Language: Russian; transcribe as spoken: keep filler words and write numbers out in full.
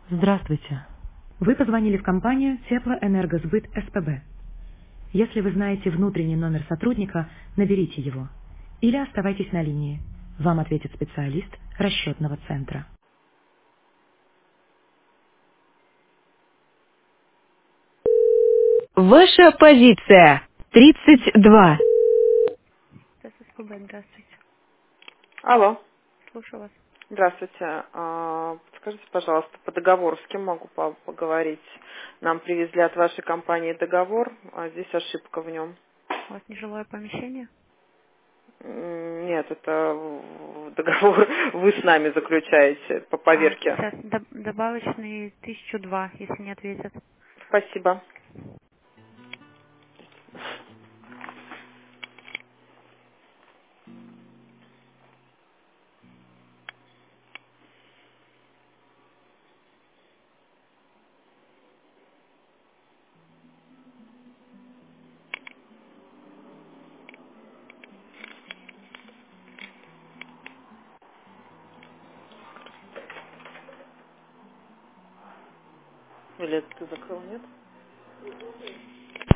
Здравствуйте. Вы позвонили в компанию Теплоэнергосбыт СПБ. Если вы знаете внутренний номер сотрудника, наберите его. Или оставайтесь на линии. Вам ответит специалист расчетного центра. Ваша позиция. тридцать два. Это СПБ, здравствуйте. Алло. Слушаю вас. Здравствуйте. А, Подскажите, пожалуйста, по договору с кем могу по- поговорить? Нам привезли от вашей компании договор, а здесь ошибка в нем. У вас нежилое помещение? М, Нет, это в- договор вы с нами заключаете по А, поверке. сейчас до- добавочный тысячу два, если не ответят. Спасибо. Или ты закрыл, нет?